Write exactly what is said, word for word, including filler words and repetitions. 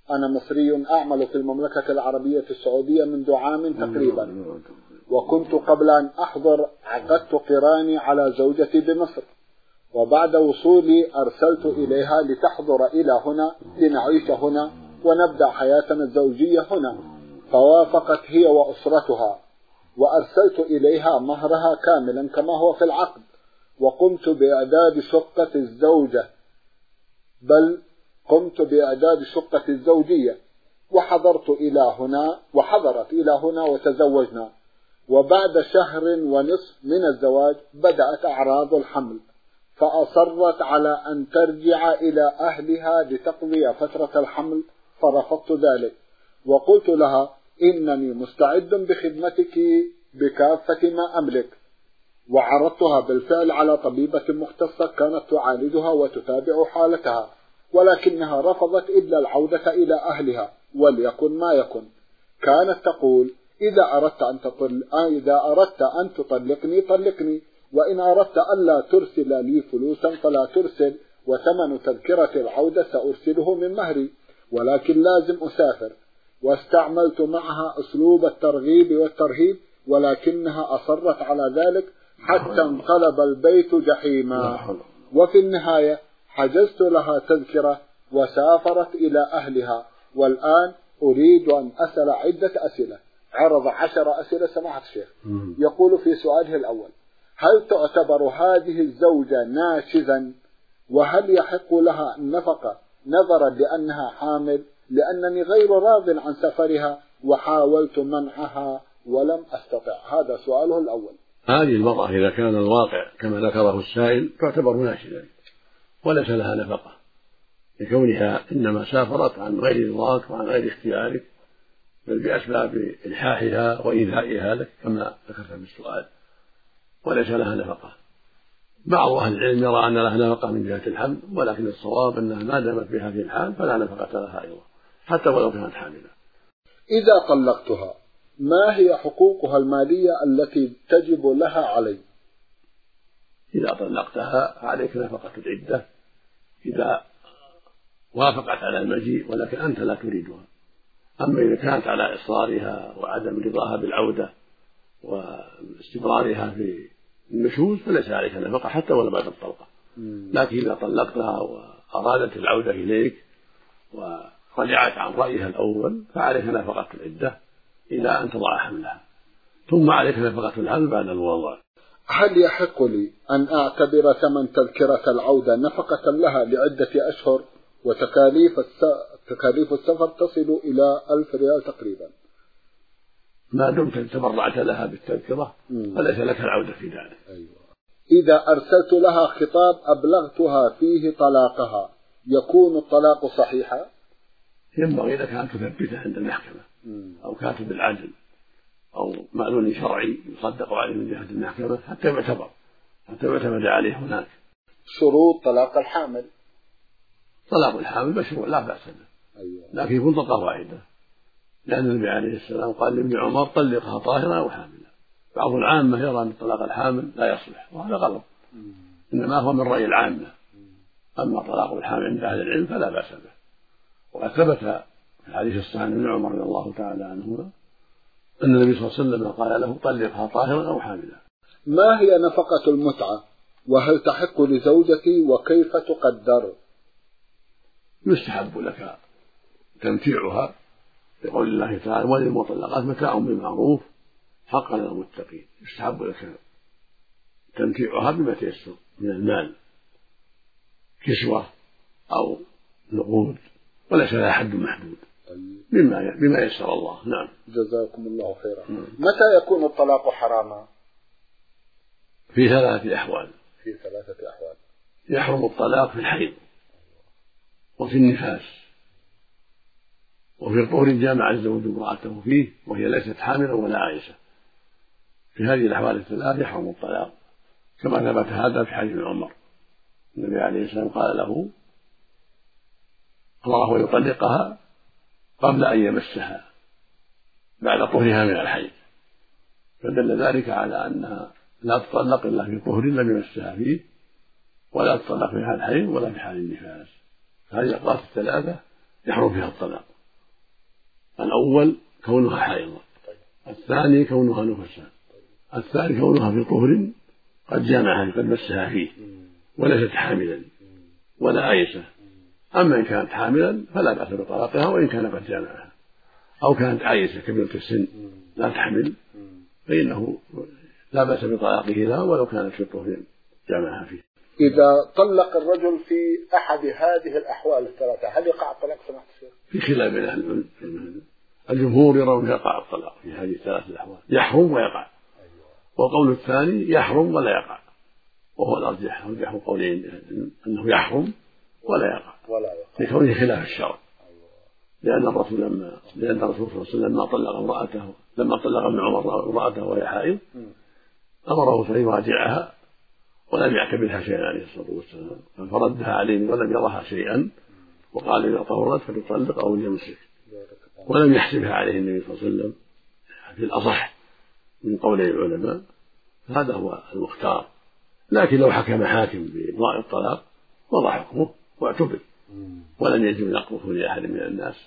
أنا مصري أعمل في المملكة العربية السعودية منذ عام تقريبا، وكنت قبل أن أحضر عقدت قراني على زوجتي بمصر، وبعد وصولي أرسلت إليها لتحضر إلى هنا لنعيش هنا ونبدأ حياتنا الزوجية هنا، فوافقت هي وأسرتها، وأرسلت إليها مهرها كاملا كما هو في العقد، وقمت بإعداد شقة الزوجة بل قمت بإعداد شقة الزوجية، وحضرت إلى هنا وحضرت إلى هنا وتزوجنا. وبعد شهر ونصف من الزواج بدأت أعراض الحمل، فأصرت على أن ترجع إلى أهلها لتقضي فترة الحمل، فرفضت ذلك وقلت لها إنني مستعد بخدمتك بكافة ما أملك، وعرضتها بالفعل على طبيبة مختصة كانت تعالجها وتتابع حالتها، ولكنها رفضت إلا العودة إلى أهلها وليكن ما يكن. كانت تقول إذا أردت أن تطل... إذا أردت أن تطلقني طلقني، وإن أردت ألا ترسل لي فلوسا فلا ترسل، وثمن تذكرة العودة سأرسله من مهري، ولكن لازم أسافر. واستعملت معها أسلوب الترغيب والترهيب، ولكنها أصرت على ذلك حتى انقلب البيت جحيما. وفي النهاية حجزت لها تذكرة وسافرت إلى أهلها. والآن أريد أن أسأل عدة أسئلة، عرض عشر أسئلة سماحة الشيخ. يقول في سؤاله الأول: هل تعتبر هذه الزوجة ناشزا؟ وهل يحق لها النفقة نظرا لأنها حامل؟ لأنني غير راض عن سفرها وحاولت منعها ولم أستطع. هذا سؤاله الأول. هذه المرأة إذا كان الواقع كما ذكره السائل تعتبر ناشزا وليس لها نفقة، لكونها إنما سافرت عن غير رضاك وعن غير اختيارك، بل بأسباب إلحاحها وإيذائها لك كما ذكرت في السؤال، وليس لها نفقة. بعض أهل العلم يرى أن لها نفقة من جهة الحمل، ولكن الصواب أنها ما دامت في هذه الحال فلا نفقة لها أيضا حتى ولو كانت حاملة. إذا طلقتها ما هي حقوقها المالية التي تجب لها علي؟ إذا طلقتها فعليك نفقة العدة إذا وافقت على المجيء ولكن أنت لا تريدها. أما إذا كانت على إصرارها وعدم رضاها بالعودة واستمرارها في النشوز فليس عليك نفقة حتى ولا بعد الطلقة. لكن إذا طلقتها وأرادت العودة إليك ورجعت عن رأيها الأول فعليك نفقة العدة إلى أن تضع حملها، ثم عليك نفقة الحمل بعد الوضع. هل يحق لي أن أعتبر ثمن تذكرة العودة نفقة لها لعدة أشهر، وتكاليف تكاليف السفر تصل إلى ألف ريال تقريبا؟ ما دمت تبرعت لها بالتذكرة فليس لك العودة في ذلك. أيوة. إذا أرسلت لها خطاب أبلغتها فيه طلاقها يكون الطلاق صحيحا؟ ينبغي لك أن تثبته عند المحكمة أو كاتب العدل أو معلول شرعي يصدق عليه من جهة المحكمة حتى يعتبر حتى يعتمد عليه هناك. شروط طلاق الحامل: طلاق الحامل مشروع لا بأس به، أيوة. لكن يكون طلقة واحدة، لأن النبي عليه السلام قال لابن عمر: طلقها طاهرة أو حاملة. بعض العامة يرى أن طلاق الحامل لا يصلح، وهذا غلط، إنما هو من رأي العامة. أما طلاق الحامل عند أهل العلم فلا بأس به، وقد ثبت في الحديث الصحيح عن ابن عمر رضي الله تعالى عنهما أن النبي صلى الله عليه وسلم قال له: طلقها طاهرة أو حاملة. ما هي نفقة المتعة؟ وهل تحق لزوجتي وكيف تقدر؟ يستحب لك تمتيعها بقول الله تعالى: وللمطلقات متاع بالمعروف حقا على المتقين. يستحب لك تمتيعها بما تيسر من المال، كسوة أو نقود، وليس لها حد محدود بما بما يسر الله. نعم. جزاكم الله خيرا. متى يكون الطلاق حراما؟ في ثلاثة أحوال. في ثلاثة أحوال. يحرم الطلاق في الحيض وفي النفاس وفي الطهر جامع الزوج امرأته فيه وهي ليست حاملا ولا عائشة. في هذه الأحوال الثلاث يحرم الطلاق، كما ثبت هذا في حديث عمر. النبي عليه السلام قال له: الله يطلقها قبل أن يمسها بعد طهرها من الحيض، فدل ذلك على أنها لا تطلق إلا في طهر لم يمسها فيه، ولا تطلق في حال الحيض ولا في حال النفاس. هذه الأوقات الثلاثة يحرم فيها الطلاق. الأول كونها حائضة، الثاني كونها نفسا، الثالث كونها في طهر قد جامعها قد مسها فيه وليست حاملا ولا آيسة. أما إن كانت حاملا فلا بأس بطلاقها وإن كان قد جامعها، أو كانت آيسة كبيرة السن لا تحمل فإنه لا بأس بطلاقه لها ولو كانت في طهر جامعها فيه. إذا طلق الرجل في أحد هذه الأحوال الثلاثة هل يقع الطلاق سماحة الشيخ؟ في خلاف بين أهل العلم، الجمهور يرون يقع الطلاق في هذه الثلاث الأحوال، يحرم ويقع، والقول الثاني يحرم ولا يقع، وهو الأرجح، أرجح قولين أنه يحرم ولا يقع ولا يقع لكونه خلاف الشرع. لأن الرسول لما لأن الرسول صلى الله عليه وسلم لما طلق امرأته لما طلق ابن عمر امرأته وهي حائض أمره فيراجعها ولم يعتبرها شيئا عليه الصلاة والسلام، فردها عليه ولم يرها شيئا، وقال إذا طهرت فليطلق أو ليمسك، ولم يحسبها عليه النبي صلى الله عليه وسلم في الأصح من قول العلماء. هذا هو المختار، لكن لو حكم حاكم بإمضاء الطلاق مضى حكمه واعتبر ولم يجب نقضه لأحد من الناس